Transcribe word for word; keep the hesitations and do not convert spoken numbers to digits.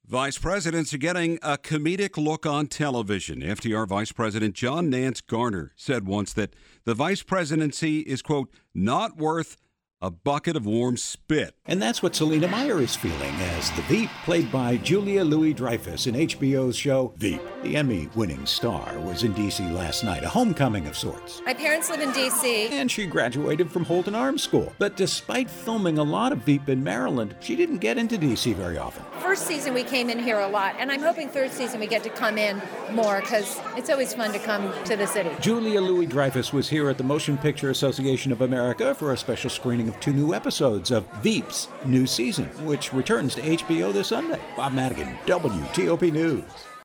Vice presidents are getting a comedic look on television. F D R Vice President John Nance Garner said once that the vice presidency is, quote, not worth a bucket of warm spit. And that's what Selena Meyer is feeling as the Veep, played by Julia Louis-Dreyfus in H B O's show Veep. The Emmy-winning star was in D C last night, a homecoming of sorts. My parents live in D C And she graduated from Holton Arms School. But despite filming a lot of Veep in Maryland, she didn't get into D C very often. First season we came in here a lot, and I'm hoping third season we get to come in more because it's always fun to come to the city. Julia Louis-Dreyfus was here at the Motion Picture Association of America for a special screening of two new episodes of Veep's new season, which returns to H B O this Sunday. Bob Madigan, W T O P News.